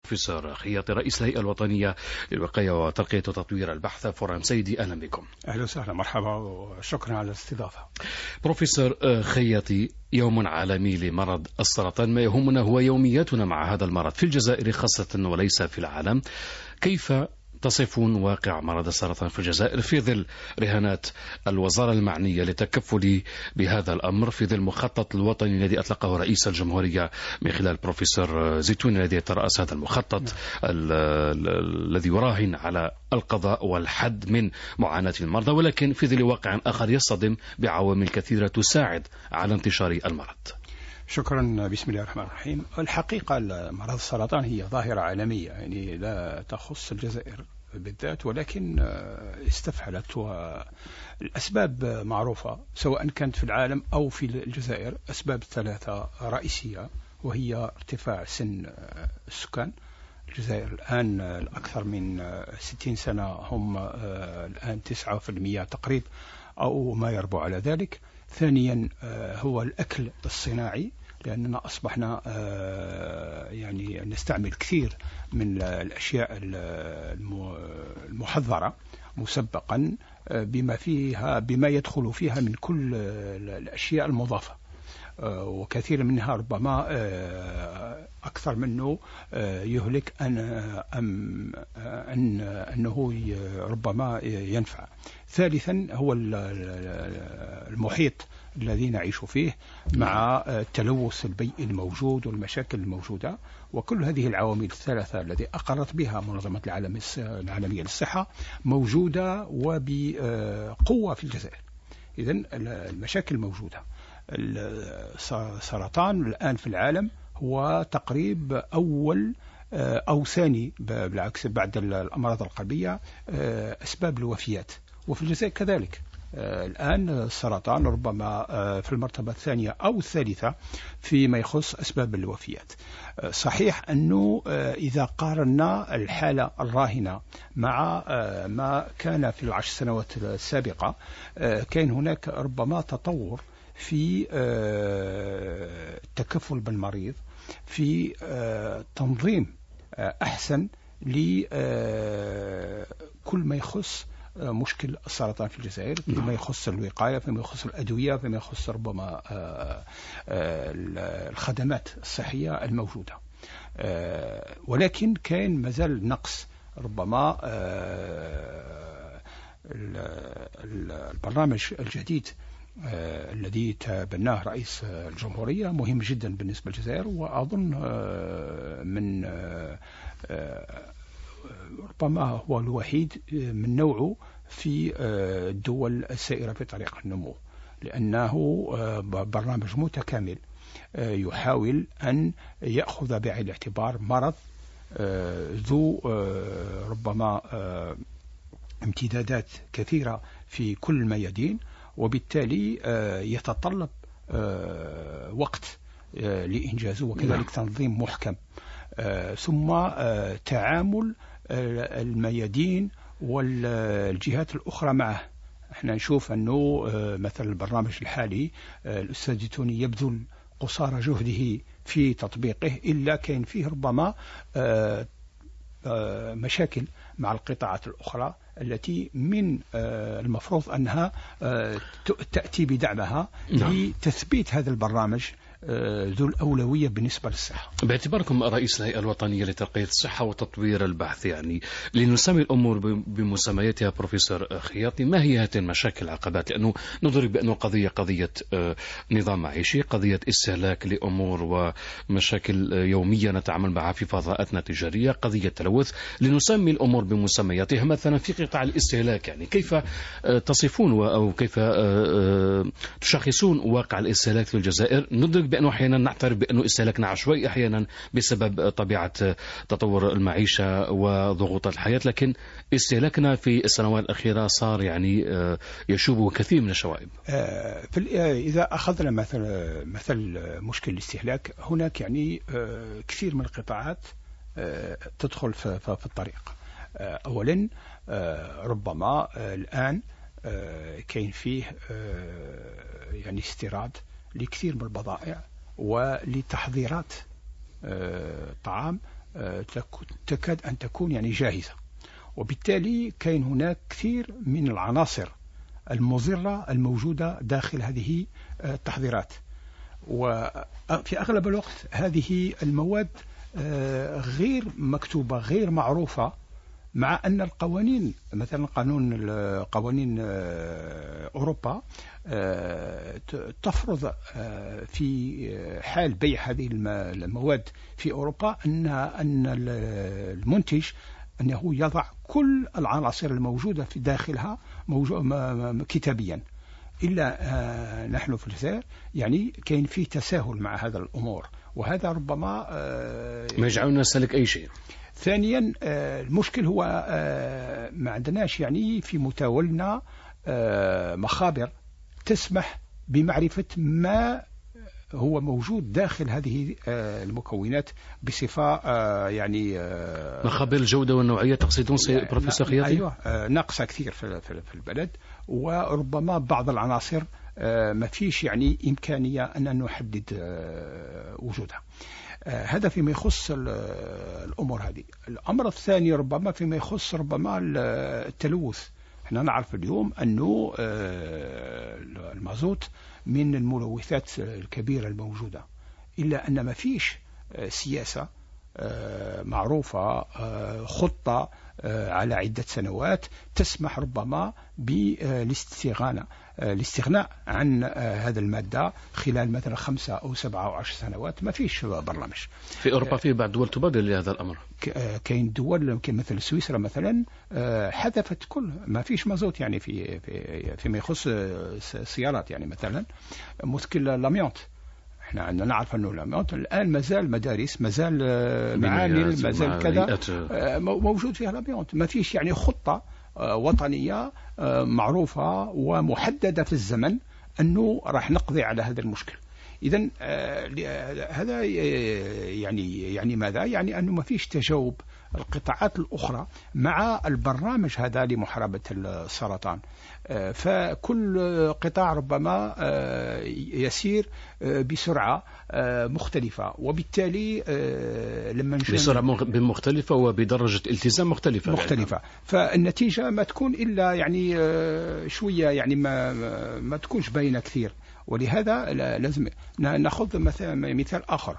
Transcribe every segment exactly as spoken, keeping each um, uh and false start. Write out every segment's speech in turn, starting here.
بروفيسور خياطي رئيس الهيئة الوطنية للوقاية وترقية وتطوير البحث فورام سيدي، أهلا بكم. أهلا وسهلا، مرحبا وشكرا على الاستضافة. بروفيسور خياطي، يوم عالمي لمرض السرطان، ما يهمنا هو يومياتنا مع هذا المرض في الجزائر خاصة وليس في العالم. كيف تصفون واقع مرض السرطان في الجزائر في ظل رهانات الوزارة المعنية للتكفل بهذا الأمر، في ظل المخطط الوطني الذي أطلقه رئيس الجمهورية من خلال بروفيسور زيتون الذي يترأس هذا المخطط الذي يراهن على القضاء والحد من معاناة المرضى، ولكن في ظل واقع آخر يصطدم بعوامل كثيرة تساعد على انتشار المرض؟ شكرا. بسم الله الرحمن الرحيم. الحقيقة مرض السرطان هي ظاهرة عالمية، يعني لا تخص الجزائر بالذات، ولكن استفحلت، والأسباب معروفة سواء كانت في العالم أو في الجزائر. أسباب ثلاثة رئيسية، وهي ارتفاع سن السكان. الجزائر الآن الأكثر من ستين سنة هم الآن تسعة في المئة تقريبا أو ما يربو على ذلك. ثانيا هو الأكل الصناعي، لأننا أصبحنا يعني نستعمل كثير من الأشياء المحضرة مسبقا بما فيها بما يدخل فيها من كل الأشياء المضافة، وكثير منها ربما أكثر منه يهلك أن أم أن أنه ربما ينفع. ثالثا هو المحيط الذي نعيش فيه مع التلوث البيئي الموجود والمشاكل الموجودة، وكل هذه العوامل الثلاثة التي أقرت بها منظمة العالم العالمية للصحة موجودة وبقوة في الجزائر. إذن المشاكل موجودة. السرطان الآن في العالم هو تقريب أول أو ثاني بالعكس بعد الأمراض القلبية أسباب الوفيات، وفي الجزائر كذلك. الآن السرطان ربما في المرتبة الثانية أو الثالثة فيما يخص أسباب الوفيات. صحيح أنه إذا قارنا الحالة الراهنة مع ما كان في العشر سنوات السابقة، كان هناك ربما تطور في التكفل بالمريض، في تنظيم أحسن لكل ما يخص مشكل السرطان في الجزائر، فيما يخص الوقاية، فيما يخص الأدوية، فيما يخص ربما الخدمات الصحية الموجودة. ولكن كان مازال نقص. ربما البرنامج الجديد الذي تبناه رئيس الجمهورية مهم جدا بالنسبة للجزائر، وأظن من ربما هو الوحيد من نوعه في الدول السائرة في طريق النمو، لأنه برنامج متكامل يحاول أن يأخذ بعين الاعتبار مرض ذو ربما امتدادات كثيرة في كل الميادين، وبالتالي يتطلب وقت لإنجازه، وكذلك تنظيم محكم، ثم تعامل الميادين والجهات الأخرى معه. احنا نشوف أنه مثل البرنامج الحالي الأستاذ زيتوني يبذل قصارى جهده في تطبيقه، إلا كان فيه ربما مشاكل مع القطاعات الأخرى التي من المفروض أنها تأتي بدعمها لتثبيت هذا البرنامج ذو الأولوية بالنسبة للصحة. باعتباركم رئيس الهيئة الوطنية لترقية الصحة وتطوير البحث، يعني لنسمي الأمور بمسمياتها بروفيسور خياطي، ما هي هذه المشاكل العقبات؟ لأنه ندرك بأنه قضية قضية نظام معيشي، قضية استهلاك لأمور ومشاكل يومية نتعامل معها في فضاءاتنا التجارية، قضية تلوث. لنسمي الأمور بمسمياتها، مثلا في قطاع الاستهلاك، يعني كيف تصفون أو كيف تشخصون واقع الاستهلاك في الجزائر؟ ندرك بأنه أحيانا نعترف بأنه استهلاكنا عشوائي أحيانا بسبب طبيعة تطور المعيشة وضغوط الحياة، لكن استهلاكنا في السنوات الأخيرة صار يعني يشوبه كثير من الشوائب. إذا أخذنا مثل مثل مشكل الاستهلاك، هناك يعني كثير من القطاعات تدخل في الطريق. أولا ربما الآن كاين فيه يعني استيراد لكثير من البضائع ولتحضيرات طعام تكاد أن تكون يعني جاهزة، وبالتالي كاين هناك كثير من العناصر المضرة الموجودة داخل هذه التحضيرات. وفي أغلب الوقت هذه المواد غير مكتوبة غير معروفة، مع أن القوانين مثلا قانون قوانين أوروبا تفرض في حال بيع هذه المواد في أوروبا أن أن المنتج أنه يضع كل العناصر الموجودة في داخلها كتابيا، إلا نحن في الجزائر يعني كاين فيه تساهل مع هذا الأمور، وهذا ربما ما يجعلنا نسلك أي شيء. ثانيا المشكل هو ما عندناش يعني في متاولنا مخابر تسمح بمعرفة ما هو موجود داخل هذه المكونات بصفة يعني مخابر الجودة والنوعية تقصدون سي بروفيسور خياطي؟ أيوة ناقصة كثير في البلد، وربما بعض العناصر ما فيش يعني إمكانية أن نحدد وجودها. هذا فيما يخص الأمور هذه. الأمر الثاني ربما فيما يخص ربما التلوث. احنا نعرف اليوم أنه المازوت من الملوثات الكبيرة الموجودة، إلا أن ما فيش سياسة معروفة، خطة على عدة سنوات تسمح ربما بالاستغناء الاستغناء عن هذا المادة خلال مثلا خمسة أو سبعة أو عشر سنوات. ما فيش برنامج. في أوروبا في بعض الدول تبادر لهذا الأمر. كاين دول مثل سويسرا مثلا حذفت كل ما فيش مازوت يعني في في فيما يخص السيارات، يعني مثلا مشكل لاميونت. احنا عندنا نعرف انه لاميونت الان مازال مدارس، مازال معامل، مازال كذا موجود فيها لاميونت. ما فيش يعني خطة وطنية معروفة ومحددة في الزمن أنه راح نقضي على هذا المشكل. إذن هذا يعني يعني ماذا؟ يعني أنه ما فيش تجاوب القطاعات الأخرى مع البرنامج هذا لمحاربة السرطان. فكل قطاع ربما يسير بسرعة مختلفة، وبالتالي لما نشوف بسرعة مختلفة وبدرجة التزام مختلفة مختلفة يعني. فالنتيجة ما تكون إلا يعني شوية يعني ما ما تكونش باينة كثير. ولهذا لازم نأخذ مثال آخر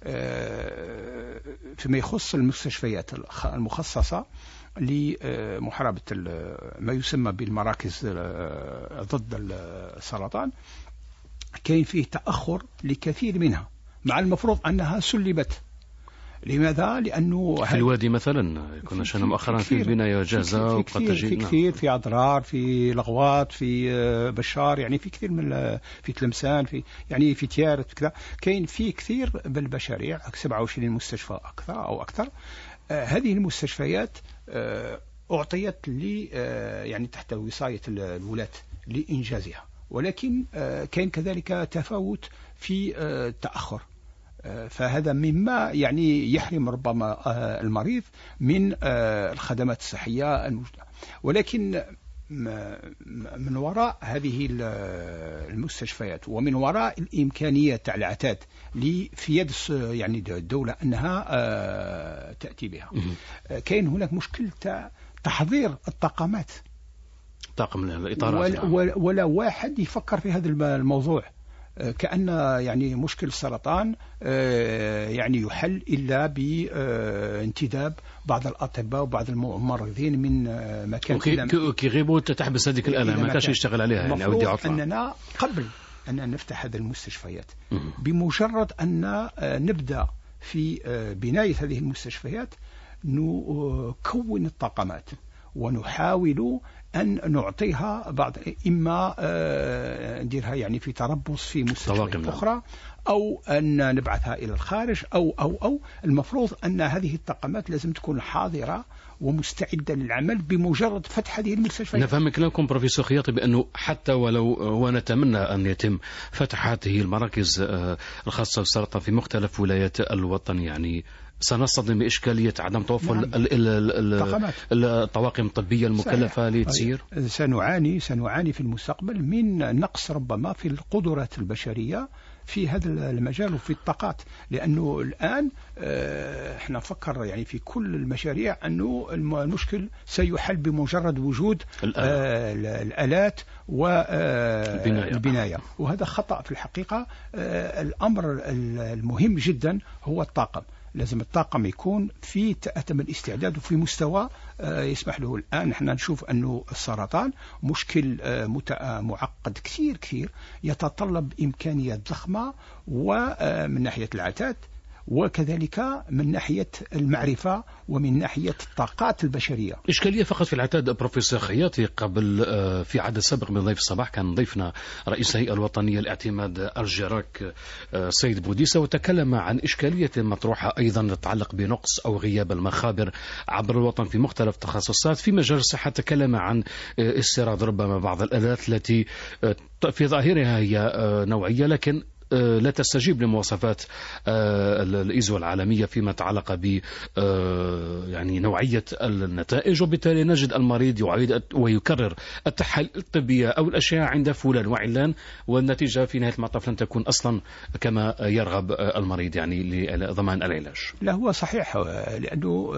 فيما يخص المستشفيات المخصصة لمحاربة ما يسمى بالمراكز ضد السرطان. كاين فيه تأخر لكثير منها، مع المفروض أنها سلبت. لماذا؟ لأنه في الوادي مثلا كنا شفنا مؤخرا في البناية جاهزة وقد تجي في كثير، في أضرار، في لغوات، في بشار، يعني في كثير من في تلمسان، في يعني في تيارت كذا. كاين في كثير بالمشاريع سبعة وعشرين مستشفى أكثر أو أكثر. آه هذه المستشفيات آه أعطيت لي آه يعني تحت وصاية الولاة لإنجازها، ولكن آه كاين كذلك تفاوت في آه تأخر. فهذا مما يعني يحرم ربما المريض من الخدمات الصحية الموجودة. ولكن من وراء هذه المستشفيات ومن وراء الإمكانيات تاع العتاد في يد يعني الدولة أنها تأتي بها، كاين هناك مشكل تاع تحضير الطاقمات، طاقم الإطارات، ولا, ولا واحد يفكر في هذا الموضوع. كأن يعني مشكل السرطان يعني يحل إلا بانتداب بعض الأطباء وبعض الممرضين من مكان كي غيبوا تحبس هذيك الآلة ما كانش يشتغل عليها. يعني المفروض أننا قبل أن نفتح هذه المستشفيات بمجرد أن نبدأ في بناية هذه المستشفيات نكون الطاقمات ونحاول أن نعطيها بعض، إما نديرها يعني في تربص في مستشفيات أخرى، أو أن نبعثها إلى الخارج، أو أو أو المفروض أن هذه الطاقمات لازم تكون حاضرة ومستعدة للعمل بمجرد فتح هذه المستشفيات. نفهم كلامكم بروفيسور خياطي بأنه حتى ولو ونتمنى أن يتم فتح هذه المراكز الخاصة بالسرطان في مختلف ولايات الوطن، يعني سنصطدم بإشكالية عدم توفر نعم. الطواقم الطبية المكلفة لتسير. سنعاني سنعاني في المستقبل من نقص ربما في القدرات البشرية في هذا المجال وفي الطاقات، لأنه الآن احنا نفكر يعني في كل المشاريع أنه المشكل سيحل بمجرد وجود الآلات والبناية، وهذا خطأ في الحقيقة. الأمر المهم جدا هو الطاقم، لازم الطاقم يكون في أتم الاستعداد وفي مستوى يسمح له. الآن نحن نشوف أنه السرطان مشكل معقد كثير كثير، يتطلب إمكانيات ضخمة، ومن ناحية العتاد وكذلك من ناحية المعرفة ومن ناحية الطاقات البشرية. إشكالية فقط في العتاد. بروفيسور خياطي، قبل في عدد سابق من ضيف الصباح كان ضيفنا رئيس الهيئة الوطنية لاعتماد الجراك سيد بوديسة، وتكلم عن إشكالية مطروحة أيضا تتعلق بنقص أو غياب المخابر عبر الوطن في مختلف التخصصات. في مجال الصحة تكلم عن استيراد ربما بعض الآلات التي في ظاهرها هي نوعية لكن لا تستجيب لمواصفات الإيزو العالمية فيما يتعلق ب يعني نوعية النتائج، وبالتالي نجد المريض يعيد ويكرر التحاليل الطبية أو الأشعة عند فلان وعلان، والنتيجة في نهاية المطاف لن تكون أصلا كما يرغب المريض يعني لضمان العلاج. لا، هو صحيح، لأنه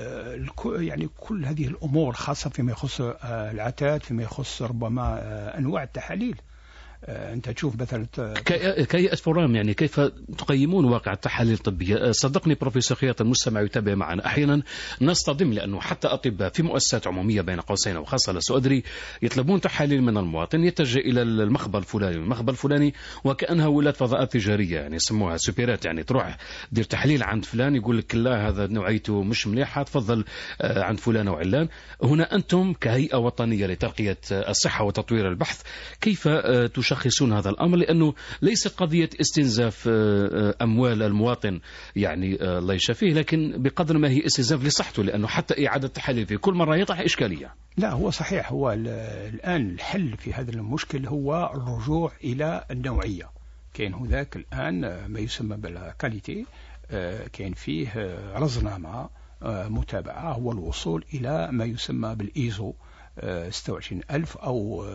يعني كل هذه الأمور خاصة فيما يخص العتاد، فيما يخص ربما أنواع التحاليل. أنت تشوف مثلا كي فورام، يعني كيف تقيمون واقع التحاليل الطبية؟ صدقني بروفيسور خياط، المستمع يتابع معنا، أحيانا نصطدم لأنه حتى أطباء في مؤسسات عمومية بين قوسين وخاصة لسؤدري يطلبون تحاليل من المواطن، يتجه إلى المخبر الفلاني المخبر الفلاني وكأنها ولاة فضاءات تجارية، يعني يسموها سوبرات، يعني تروح دير تحليل عند فلان يقول لك لا هذا نوعيته مش مليحة، تفضل عند فلان وعلان. هنا أنتم كهيئة وطنية لترقية الصحة وتطوير البحث كيف تشخصون هذا الأمر؟ لأنه ليست قضية استنزاف أموال المواطن يعني الله يشفيه، لكن بقدر ما هي استنزاف لصحته، لأنه حتى إعادة التحاليل في كل مرة يطرح إشكالية. لا، هو صحيح، هو الآن الحل في هذا المشكل هو الرجوع إلى النوعية. كان هناك الآن ما يسمى بالكاليتي، كان فيه رزنامة متابعة، هو الوصول إلى ما يسمى بالإيزو ستة وعشرين ألف أو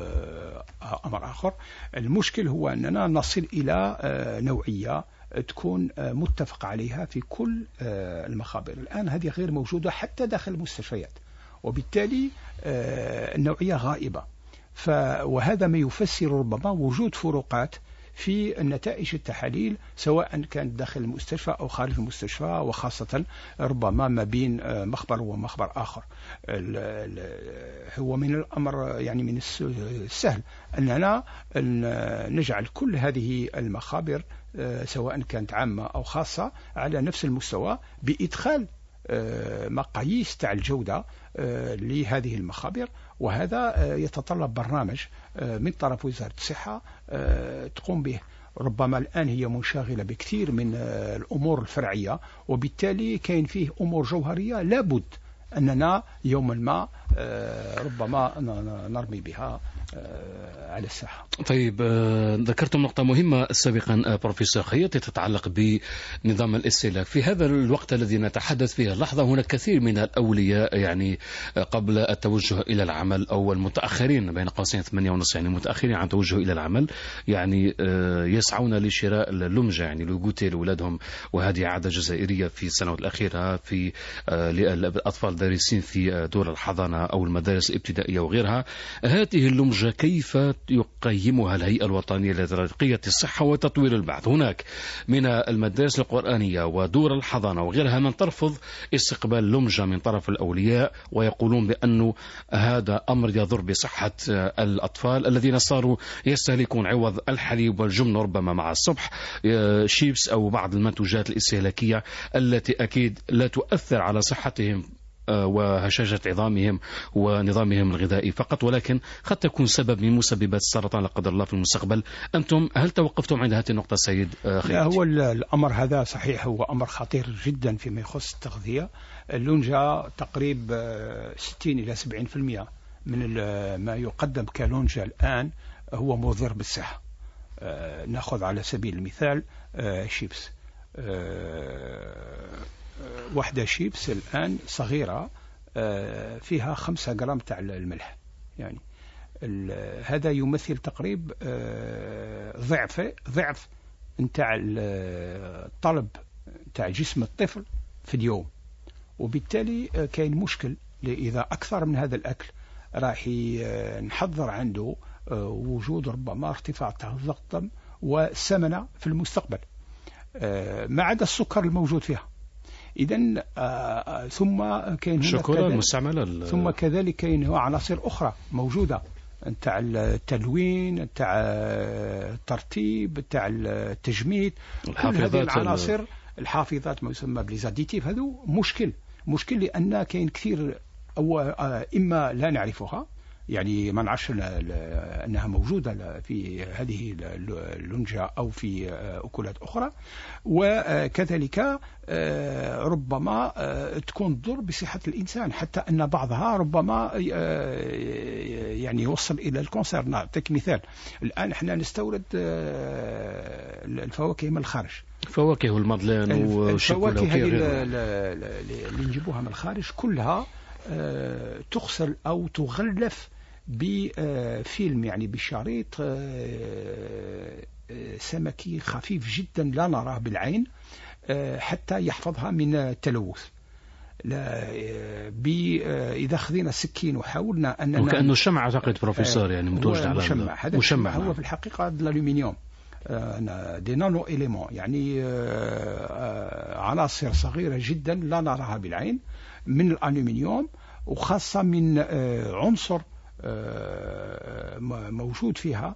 أمر آخر. المشكل هو أننا نصل إلى نوعية تكون متفق عليها في كل المخابر. الآن هذه غير موجودة حتى داخل المستشفيات، وبالتالي النوعية غائبة، وهذا ما يفسر ربما وجود فروقات في النتائج التحاليل سواء كانت داخل المستشفى أو خارج المستشفى، وخاصة ربما ما بين مخبر ومخبر آخر. هو من الأمر يعني من السهل أننا نجعل كل هذه المخابر سواء كانت عامة أو خاصة على نفس المستوى بإدخال مقاييس تاع الجودة لهذه المخابر، وهذا يتطلب برنامج من طرف وزارة الصحة تقوم به. ربما الآن هي منشغلة بكثير من الأمور الفرعية، وبالتالي كاين فيه أمور جوهرية لابد أننا يوما ما ربما نرمي بها على الساحة. طيب، ذكرتم نقطة مهمة سابقا بروفيسور خياطي تتعلق بنظام الاستهلاك. في هذا الوقت الذي نتحدث فيه اللحظة هناك كثير من الأولياء يعني قبل التوجه إلى العمل أو المتأخرين بين قوسين ثمانية ونصف، يعني متأخرين عن التوجه إلى العمل، يعني يسعون لشراء اللمجة يعني لوجوتي لأولادهم، وهذه عادة جزائرية في السنوات الأخيرة في الأطفال دارسين في دور الحضانة أو المدارس الابتدائية وغيرها. هذه اللمجة كيف يقيمها الهيئة الوطنية لترقية الصحة وتطوير البحث؟ هناك من المدارس القرآنية ودور الحضانة وغيرها من ترفض استقبال لمجة من طرف الأولياء، ويقولون بأنه هذا أمر يضر بصحة الأطفال الذين صاروا يستهلكون عوض الحليب والجبن ربما مع الصبح شيبس أو بعض المنتوجات الاستهلاكية التي أكيد لا تؤثر على صحتهم وهشاشة عظامهم ونظامهم الغذائي فقط، ولكن قد تكون سبب من مسببات السرطان لا قدر الله في المستقبل. أنتم هل توقفتم عند هذه النقطة سيد خياطي؟ لا، هو الأمر هذا صحيح، هو أمر خطير جدا فيما يخص التغذية. اللونجا تقريب ستين إلى سبعين بالمئة من ما يقدم كلونجا الآن هو مضر بالصحة. نأخذ على سبيل المثال شيبس، واحدة شيبس الآن صغيرة فيها خمسة جرام تاع الملح، يعني هذا يمثل تقريب ضعف ضعف نتاع الطلب نتاع جسم الطفل في اليوم، وبالتالي كاين مشكل إذا أكثر من هذا الأكل راح نحضر عنده وجود ربما ارتفاع ضغط الدم والسمنة في المستقبل، ما عدا السكر الموجود فيها. إذن ثم كاين هنا ثم كذلك كاين عناصر أخرى موجودة نتاع التلوين، نتاع الترتيب، نتاع التجميد، كل هذه العناصر الحافظات ما يسمى بليزاديتيف، هذو مشكل مشكل لأن كاين كثير أو إما لا نعرفها، يعني ما نعرفش أنها موجودة في هذه اللنجة أو في أكلات أخرى، وكذلك ربما تكون تضر بصحة الإنسان، حتى أن بعضها ربما يعني يوصل إلى الكونسير. نعطيك مثال، الآن احنا نستورد الفواكه من الخارج، فواكه والمضلين والشوكولا الفواكه اللي نجيبوها من الخارج كلها تغسل أو تغلف بفيلم، يعني بشريط سمكي خفيف جدا لا نراه بالعين حتى يحفظها من التلوث. لا إذا خذينا السكين وحاولنا أننا وكأنه شمع أعتقد بروفيسور يعني متوجد على مشمع. هذا مشمع هو في الحقيقة الألومنيوم، دي نانو إليمون، يعني عناصر صغيرة جدا لا نراها بالعين من الألومنيوم، وخاصة من عنصر موجود فيها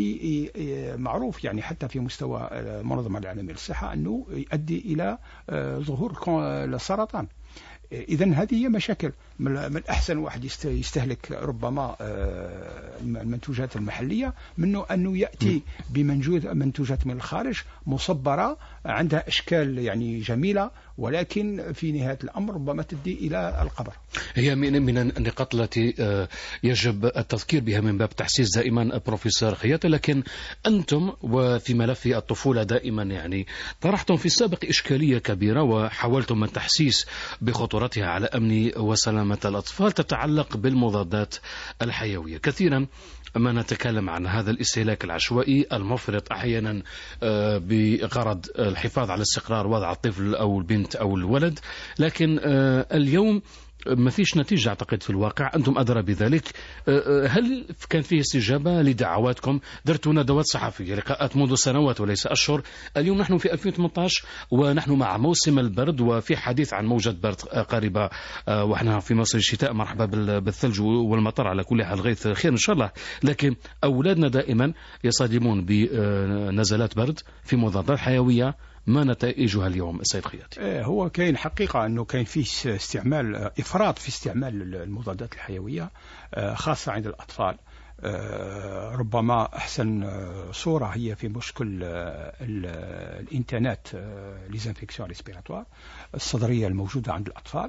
معروف يعني حتى في مستوى المنظمة العالمية للصحة أنه يؤدي إلى ظهور السرطان. إذن هذه هي مشاكل. من الأحسن واحد يستهلك ربما المنتوجات المحلية منه أنه يأتي بمنتوجات من الخارج مصبرة عندها أشكال يعني جميلة، ولكن في نهاية الأمر ربما تؤدي إلى القبر. هي من من النقاط التي يجب التذكير بها من باب تحسيس دائما بروفيسور خياطي. لكن أنتم وفي ملف الطفولة دائما يعني طرحتم في السابق إشكالية كبيرة وحاولتم التحسيس بخطورتها على أمن وسلامة الأطفال، تتعلق بالمضادات الحيوية. كثيرا ما نتكلم عن هذا الاستهلاك العشوائي المفرط أحيانا بغرض الحفاظ على استقرار وضع الطفل أو البنت أو الولد، لكن اليوم ما فيش نتيجة أعتقد في الواقع، أنتم أدرى بذلك. هل كان فيه استجابة لدعواتكم؟ درتوا ندوات صحفية، لقاءات منذ سنوات وليس أشهر. اليوم نحن في ألفين وثمانية عشر ونحن مع موسم البرد، وفي حديث عن موجة برد قريبة، ونحن في موسم الشتاء. مرحبا بالثلج والمطر، على كل حال غيث خير إن شاء الله. لكن أولادنا دائما يصادمون بنزلات برد في مضادات حيوية. ما نتائجها اليوم السيد خياطي؟ هو كاين حقيقة أنه كاين فيه استعمال إفراط في استعمال المضادات الحيوية خاصة عند الأطفال. ربما أحسن صورة هي في مشكل الإنتانات ليزانفيكسيون ريسبيراتوار الصدرية الموجودة عند الأطفال.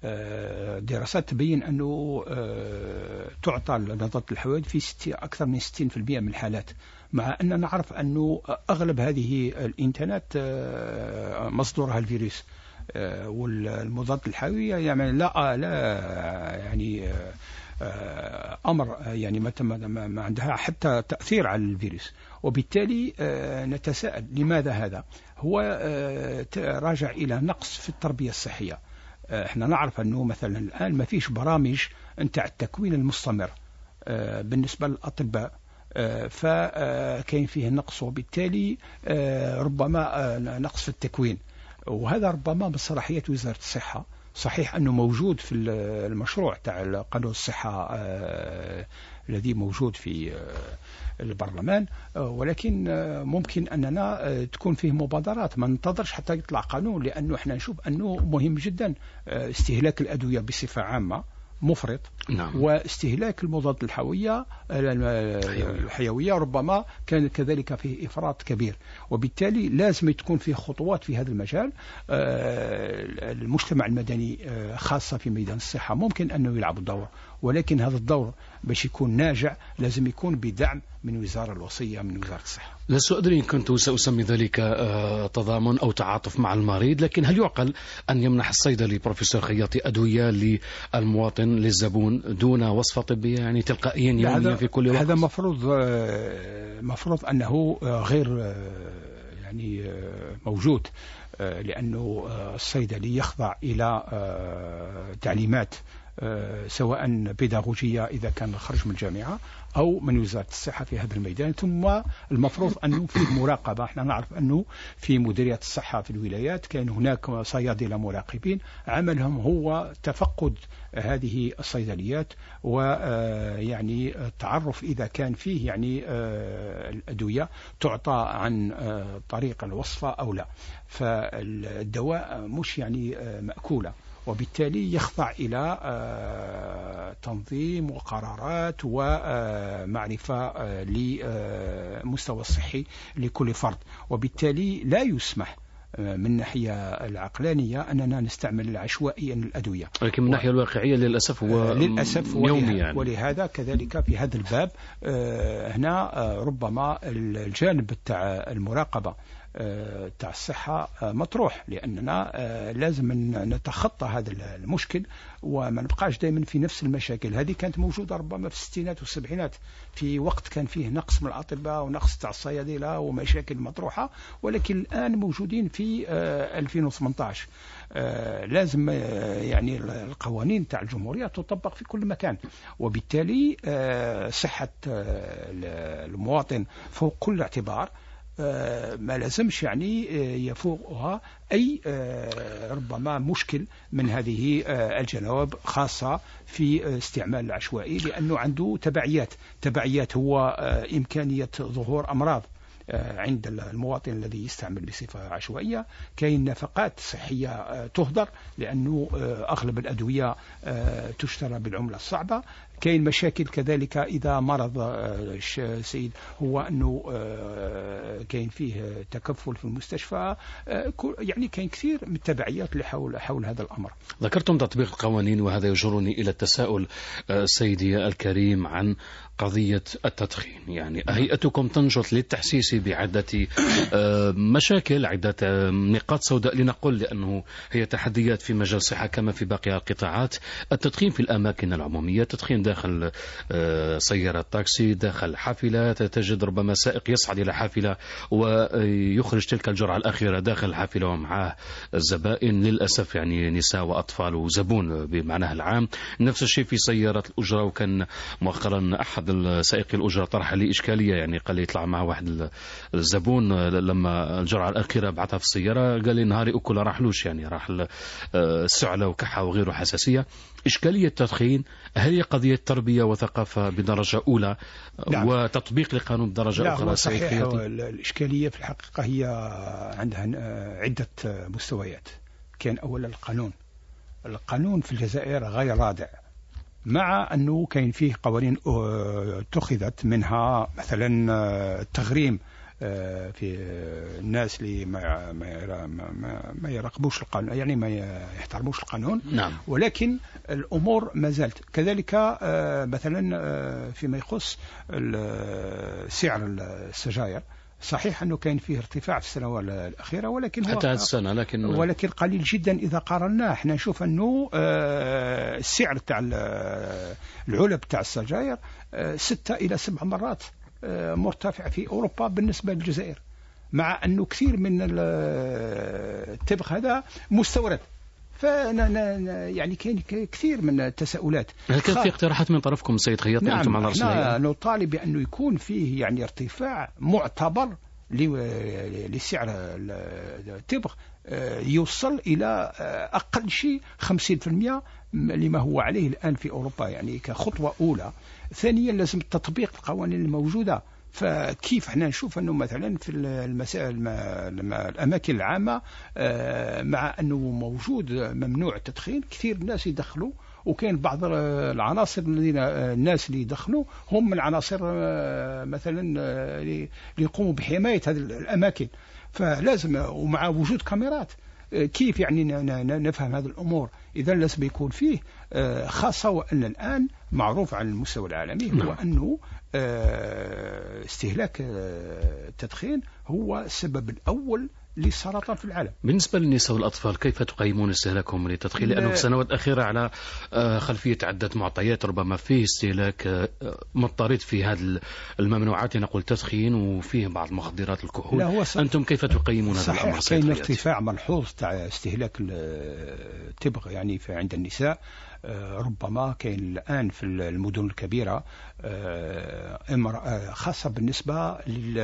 دراسات تبين أنه تعطى المضادات الحيوية في أكثر من ستين بالمئة من الحالات، مع أننا نعرف أنه أغلب هذه الإنتانات مصدرها الفيروس، والمضادات الحيوية يعني لا لا يعني أمر يعني ما ما عندها حتى تأثير على الفيروس. وبالتالي نتساءل لماذا هذا؟ هو راجع إلى نقص في التربية الصحية. احنا نعرف أنه مثلا الآن ما فيش برامج نتاع التكوين المستمر بالنسبة للأطباء، فكاين فيه نقص، وبالتالي ربما نقص في التكوين، وهذا ربما من صلاحية وزارة الصحة. صحيح أنه موجود في المشروع تاع قانون الصحة الذي موجود في البرلمان، ولكن ممكن أننا تكون فيه مبادرات، ما ننتظرش حتى يطلع قانون، لأنه احنا نشوف أنه مهم جدا استهلاك الأدوية بصفة عامة مفرط. نعم. واستهلاك المضادات الحيوية الحيوية ربما كان كذلك فيه إفراط كبير، وبالتالي لازم تكون فيه خطوات في هذا المجال. المجتمع المدني خاصة في ميدان الصحة ممكن أنه يلعب دور، ولكن هذا الدور باش يكون ناجع لازم يكون بدعم من وزارة الوصية من وزارة الصحة. لست أدري إن كنت سأسمي ذلك تضامن أو تعاطف مع المريض، لكن هل يعقل أن يمنح الصيدلي بروفيسور خياطي أدوية للمواطن للزبون دون وصفة طبية يعني تلقائيا يوميا في كل وقت؟ هذا مفروض مفروض أنه غير يعني موجود، لأنه الصيدلي يخضع إلى تعليمات سواء بيداغوجية إذا كان خرج من الجامعة أو من وزارة الصحة في هذا الميدان. ثم المفروض أنه في مراقبة. احنا نعرف أنه في مديريات الصحة في الولايات كان هناك صيادلة مراقبين عملهم هو تفقد هذه الصيدليات ويعني التعرف إذا كان فيه يعني الأدوية تعطى عن طريق الوصفة أو لا، فالدواء مش يعني مأكولة، وبالتالي يخضع إلى تنظيم وقرارات ومعرفة لمستوى الصحي لكل فرد، وبالتالي لا يسمح من الناحية العقلانية أننا نستعمل عشوائيا الأدوية، لكن من الناحية الواقعية للأسف هو للأسف يومي يعني. ولهذا كذلك في هذا الباب هنا ربما الجانب تاع المراقبة تاع الصحة مطروح، لأننا لازم نتخطى هذا المشكل وما نبقاش دائما في نفس المشاكل. هذه كانت موجودة ربما في الستينات والسبعينات في وقت كان فيه نقص من الأطباء ونقص تاع الصيادلة ومشاكل مطروحة، ولكن الآن موجودين في ألفين وثمانية عشر. لازم يعني القوانين تاع الجمهورية تطبق في كل مكان، وبالتالي صحة المواطن فوق كل اعتبار. ما لازمش يعني يفوقها أي ربما مشكل من هذه الجوانب، خاصة في استعمال العشوائي، لأنه عنده تبعيات تبعيات هو إمكانية ظهور أمراض عند المواطن الذي يستعمل بصفة عشوائية. كاين نفقات صحية تهدر لأنه أغلب الأدوية تشترى بالعملة الصعبة. كاين مشاكل كذلك إذا مرض السيد هو أنه كاين فيه تكفل في المستشفى، يعني كاين كثير من التبعيات اللي حول حول هذا الأمر. ذكرتم تطبيق القوانين، وهذا يجرني إلى التساؤل سيدي الكريم عن قضية التدخين. يعني هيئتكم تنشط للتحسيس بعدة مشاكل، عدة نقاط سوداء لنقول، لأنه هي تحديات في مجال الصحة كما في باقي القطاعات. التدخين في الأماكن العمومية، التدخين داخل سيارة تاكسي، داخل حافلات، تجد ربما سائق يصعد إلى حافلة ويخرج تلك الجرعة الأخيرة داخل الحافلة ومعه الزبائن، للأسف يعني نساء وأطفال وزبون بمعناه العام. نفس الشيء في سيارة الأجرة، وكان مؤخرا أحد السائقي الأجرة طرح لي إشكالية، يعني قال لي يطلع مع واحد الزبون لما الجرعة الأخيرة بعتها في السيارة قال لي نهاري أكل راحلوش، يعني راح السعلة وكحة وغيره حساسية. إشكالية التدخين هل هي قضية تربية وثقافة بدرجة أولى؟ نعم. وتطبيق لقانون بدرجة أخرى؟ صحيح. الإشكالية في الحقيقة هي عندها عدة مستويات. كان أولا القانون القانون في الجزائر غير رادع، مع أنه كان فيه قوانين اتخذت منها مثلا التغريم في الناس اللي ما ما ما يراقبوش القانون، يعني ما يحترموش القانون. نعم. ولكن الأمور ما زالت كذلك. مثلا فيما يخص سعر السجاير، صحيح أنه كان فيه ارتفاع في السنوات الأخيرة، ولكن هو حتى هذه السنة لكن ولكن قليل جدا إذا قارناه. احنا نشوف أنه السعر تاع العلب تاع السجاير ستة إلى سبع مرات مرتفع في أوروبا بالنسبة للجزائر، مع أنه كثير من التبغ هذا مستورد. فأنا يعني كاين كثير من التساؤلات. هل كان في اقتراحات من طرفكم سيد خياطي؟ نعم، أنتم على رأس الهيئة نطالب بأنه يكون فيه يعني ارتفاع معتبر لسعر التبغ، يوصل إلى أقل شيء خمسين بالمئة لما هو عليه الآن في أوروبا، يعني كخطوة أولى. ثانيا لازم تطبيق القوانين الموجودة. فكيف احنا نشوف أنه مثلا في المسائل الأماكن العامة، مع أنه موجود ممنوع التدخين، كثير الناس يدخلوا، وكان بعض العناصر الذين الناس اللي يدخلوا هم من العناصر مثلا اللي يقوموا بحماية هذه الأماكن. فلازم، ومع وجود كاميرات، كيف يعني نفهم هذه الأمور؟ إذا لازم يكون فيه، خاصة وأن الآن معروف على المستوى العالمي هو أنه استهلاك التدخين هو السبب الأول للسرطان في العالم. بالنسبة للنساء والأطفال كيف تقيمون استهلاكهم للتدخين؟ لأنه في السنوات الأخيرة على خلفية عدة معطيات ربما فيه استهلاك مضطرد في هذه الممنوعات، نقول تدخين وفيه بعض مخدرات الكحول. أنتم كيف تقيمون هذا الأمر؟ صحيح كاين ارتفاع ملحوظ تاع استهلاك التبغ يعني عند النساء. ربما كاين الآن في المدن الكبيرة خاصة بالنسبة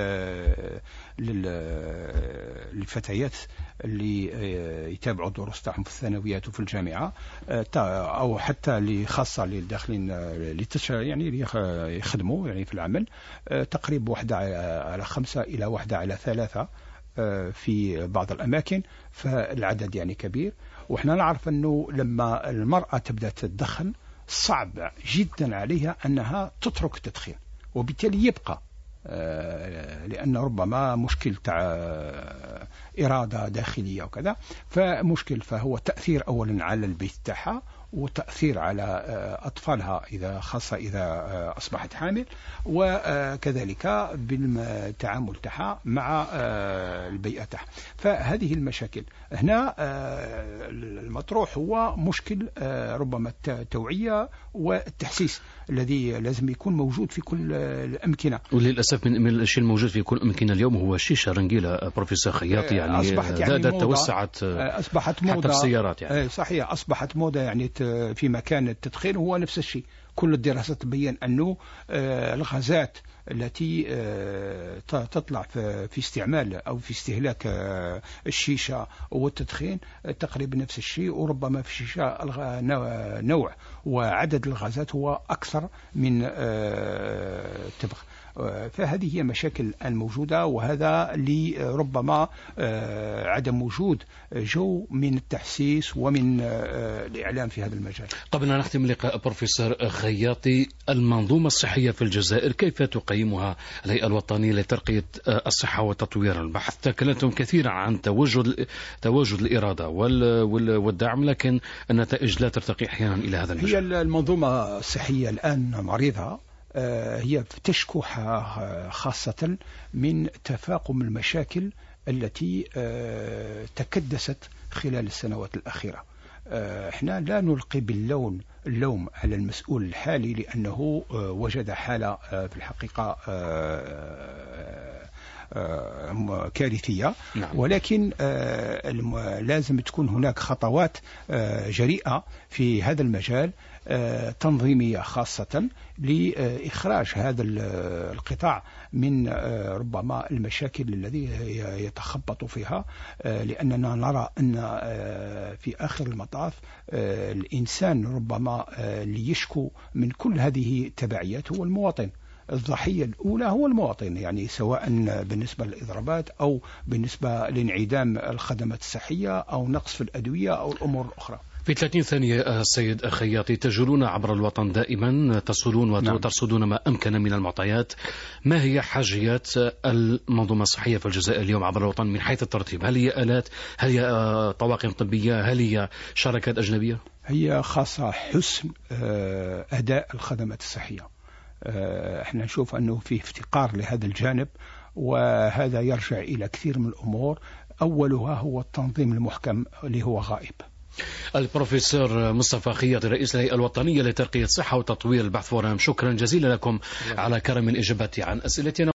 للفتيات اللي يتابعوا الدروس تاعهم في الثانويات وفي الجامعة، أو حتى اللي خاصة اللي داخلين يعني اللي يخدموا يعني في العمل، تقريبا واحدة على خمسة إلى واحدة على ثلاثة في بعض الأماكن، فالعدد يعني كبير. وإحنا نعرف أنه لما المرأة تبدأ تدخن صعب جدا عليها أنها تترك التدخين، وبالتالي يبقى لأن ربما مشكل تاع إرادة داخلية وكذا، فمشكل فهو تأثير أولا على البيت تاعها، وتأثير على أطفالها إذا خاصة إذا أصبحت حامل، وكذلك بالتعامل تاعها مع البيئة تاعها. فهذه المشاكل هنا المطروح هو مشكل ربما التوعية والتحسيس الذي لازم يكون موجود في كل الأمكنة. وللأسف من الشيء الموجود في كل الأمكنة اليوم هو الشيشة رنجيلة بروفيسور خياطي، يعني أصبحت يعني زادت توسعت أصبحت موضة حتى في السيارات يعني. صحيح أصبحت موضة يعني في مكان التدخين هو نفس الشيء. كل الدراسات تبين أنه الغازات التي تطلع في استعمال أو في استهلاك الشيشة والتدخين تقريبا نفس الشيء، وربما في الشيشة نوع وعدد الغازات هو أكثر من التبغ. فهذه هي مشاكل الآن موجودة، وهذا لربما عدم وجود جو من التحسيس ومن الإعلام في هذا المجال. قبل أن نختم لقاء بروفيسور خياطي، المنظومة الصحية في الجزائر كيف تقيمها الهيئة الوطنية لترقية الصحة وتطوير البحث؟ تكلمتم كثيرا عن تواجد تواجد الإرادة والدعم، لكن النتائج لا ترتقي أحيانا إلى هذا المجال. هي المنظومة الصحية الآن مريضة، هي تشكو خاصة من تفاقم المشاكل التي تكدست خلال السنوات الأخيرة. احنا لا نلقي باللوم اللوم على المسؤول الحالي، لأنه وجد حالة في الحقيقة كارثية، ولكن لازم تكون هناك خطوات جريئة في هذا المجال تنظيمية خاصة لإخراج هذا القطاع من ربما المشاكل الذي يتخبط فيها، لأننا نرى أن في آخر المطاف الإنسان ربما اللي يشكو من كل هذه التبعيات هو المواطن. الضحية الأولى هو المواطن، يعني سواء بالنسبة للإضرابات أو بالنسبة لانعدام الخدمات الصحية أو نقص في الأدوية أو الأمور الأخرى. في ثلاثين ثانية السيد خياطي، تجولون عبر الوطن دائما، تصلون وترصدون ما أمكن من المعطيات. ما هي حاجيات المنظومة الصحية في الجزائر اليوم عبر الوطن من حيث الترتيب؟ هل هي آلات؟ هل هي طواقم طبية؟ هل هي شركات أجنبية؟ هي خاصة حسن أداء الخدمات الصحية. احنا نشوف أنه في افتقار لهذا الجانب، وهذا يرجع إلى كثير من الأمور، أولها هو التنظيم المحكم اللي هو غائب. البروفيسور مصطفى خياطي رئيس الهيئة الوطنية لترقية الصحة وتطوير البحث فورم، شكرا جزيلا لكم على كرم الإجابة عن أسئلتنا.